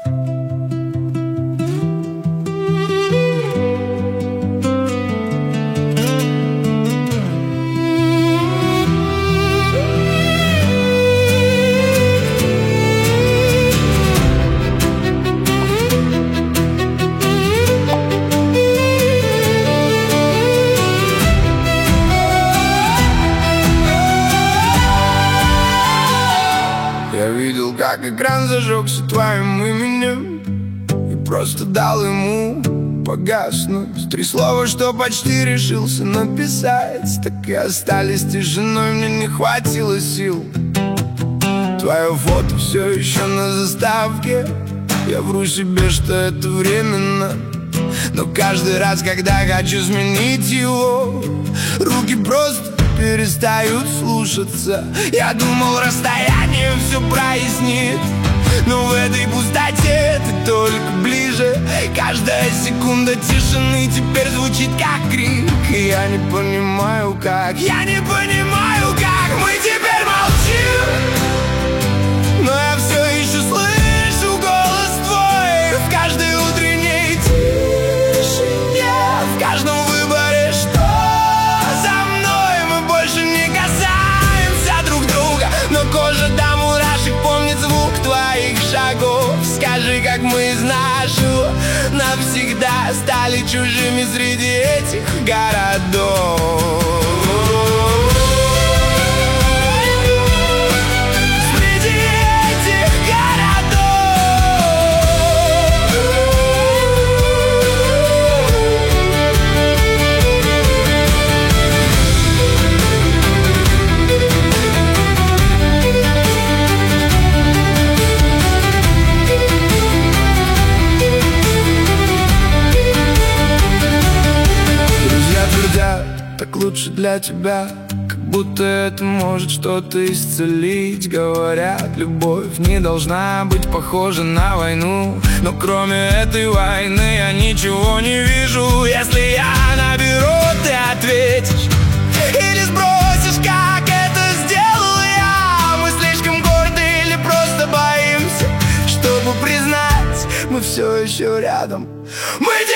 Я видел, как экран зажегся твоим именем, и просто дал ему погаснуть. 3 слова, что почти решился написать, так и остались тишиной, мне не хватило сил. Твое фото все еще на заставке. Я вру себе, что это временно, но каждый раз, когда хочу сменить его, руки просто перестают слушаться. Я думал, расстояние все прояснит, но в этой пустоте ты только ближе. Каждая секунда тишины теперь звучит как крик. И я не понимаю, как мы теперь молчим, но я все еще слышу голос твой в каждой утренней тишине, в каждом выборе, что за мной. Мы больше не касаемся друг друга, но кожа до мурашек помнит звук твоих шагов. Скажи, как мы из нашего навсегда стали чужими среди этих городов. Так лучше для тебя, как будто это может что-то исцелить. Говорят, любовь не должна быть похожа на войну, но кроме этой войны я ничего не вижу. Если я наберу, ты ответишь или сбросишь, как это сделал я. Мы слишком горды или просто боимся, чтобы признать, мы все еще рядом. Мы